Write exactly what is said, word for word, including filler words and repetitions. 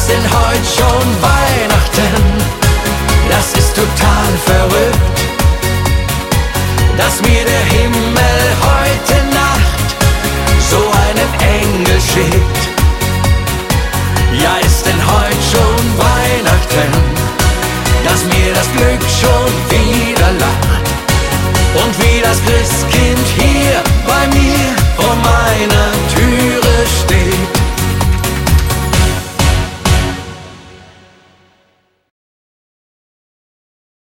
sind heute schon Weihnachten. Das ist total verrückt, dass mir der Himmel